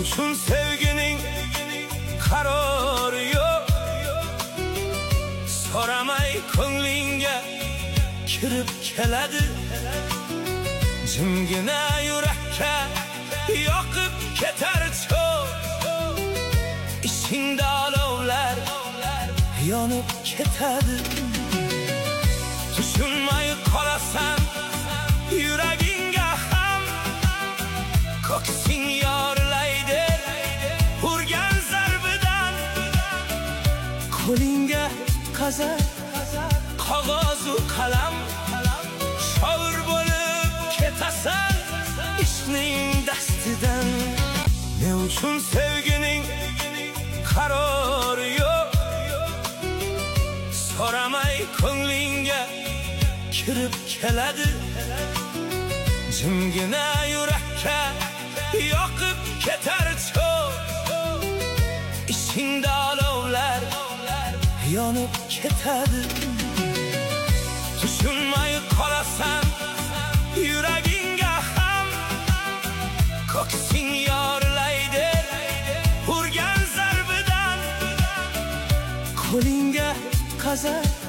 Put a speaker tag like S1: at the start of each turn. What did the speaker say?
S1: uchun sevgining qarori yo'q. So'ramay ko'nglingga kirib keladi, jimgina yurakka yoqib ketar cho'g'. Ishingda olovlar yonib ketadi, tushunmay qolasan yuragingga ham. Ko'ksing yorlaydi urgan zarbidan, qo'lingga qazar qog'ozu qalam. Shoir bo'lib ketasan ishning dastidan. Ne uchun sevgining qarori yo'q. So'ramay ko'nglingga kirib keladi, jimgina yurakka yoqib ketar cho'g'. Ishingda olovlar yonib ketadi, tushunmay qolasan yuragingga ham. Ko'ksing yorlaydi urgan zarbidan, qo'lingga qazar